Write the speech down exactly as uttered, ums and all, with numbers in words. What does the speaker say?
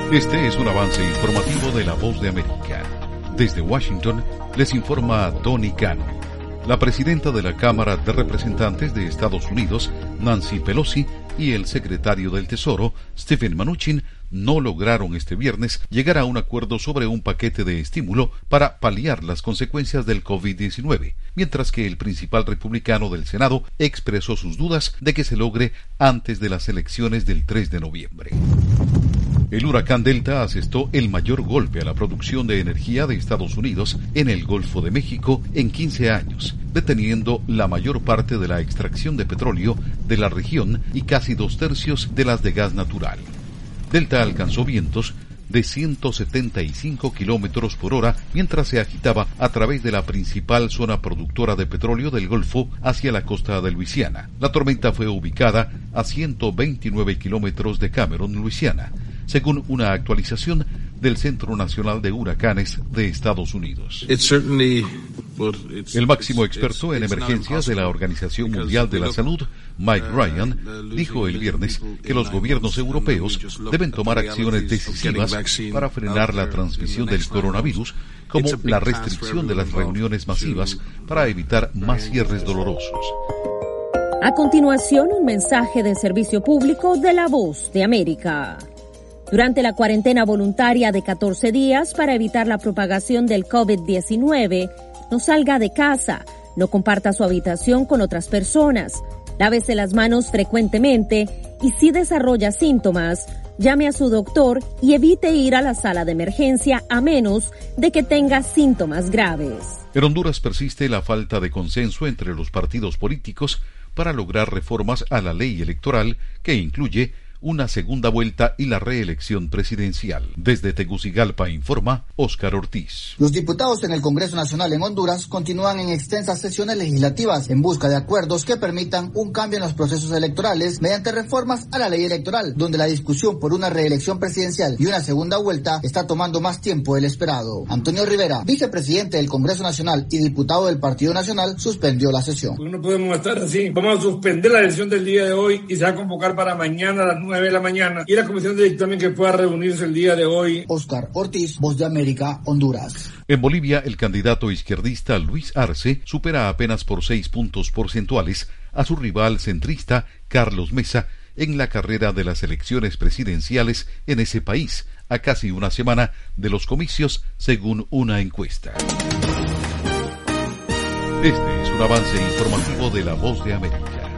Este es un avance informativo de La Voz de América. Desde Washington les informa Tony Cano. La presidenta de la Cámara de Representantes de Estados Unidos, Nancy Pelosi, y el secretario del Tesoro, Steven Mnuchin, no lograron este viernes llegar a un acuerdo sobre un paquete de estímulo para paliar las consecuencias del COVID diecinueve, mientras que el principal republicano del Senado expresó sus dudas de que se logre antes de las elecciones del tres de noviembre. El huracán Delta asestó el mayor golpe a la producción de energía de Estados Unidos en el Golfo de México en quince años, deteniendo la mayor parte de la extracción de petróleo de la región y casi dos tercios de las de gas natural. Delta alcanzó vientos de ciento setenta y cinco kilómetros por hora mientras se agitaba a través de la principal zona productora de petróleo del Golfo hacia la costa de Luisiana. La tormenta fue ubicada a ciento veintinueve kilómetros de Cameron, Luisiana, según una actualización del Centro Nacional de Huracanes de Estados Unidos. El máximo experto en emergencias de la Organización Mundial de la Salud, Mike Ryan, dijo el viernes que los gobiernos europeos deben tomar acciones decisivas para frenar la transmisión del coronavirus, como la restricción de las reuniones masivas para evitar más cierres dolorosos. A continuación, un mensaje de servicio público de La Voz de América. Durante la cuarentena voluntaria de catorce días para evitar la propagación del COVID diecinueve, no salga de casa, no comparta su habitación con otras personas, lávese las manos frecuentemente y si desarrolla síntomas, llame a su doctor y evite ir a la sala de emergencia a menos de que tenga síntomas graves. En Honduras persiste la falta de consenso entre los partidos políticos para lograr reformas a la ley electoral que incluye una segunda vuelta y la reelección presidencial. Desde Tegucigalpa informa Óscar Ortiz. Los diputados en el Congreso Nacional en Honduras continúan en extensas sesiones legislativas en busca de acuerdos que permitan un cambio en los procesos electorales mediante reformas a la ley electoral, donde la discusión por una reelección presidencial y una segunda vuelta está tomando más tiempo del esperado. Antonio Rivera, vicepresidente del Congreso Nacional y diputado del Partido Nacional, suspendió la sesión. No podemos estar así. Vamos a suspender la sesión del día de hoy y se va a convocar para mañana a las nueve de la mañana y la comisión de dictamen que pueda reunirse el día de hoy. Óscar Ortiz, Voz de América, Honduras. En Bolivia, el candidato izquierdista Luis Arce supera apenas por seis puntos porcentuales a su rival centrista Carlos Mesa en la carrera de las elecciones presidenciales en ese país, a casi una semana de los comicios, según una encuesta. Este es un avance informativo de La Voz de América.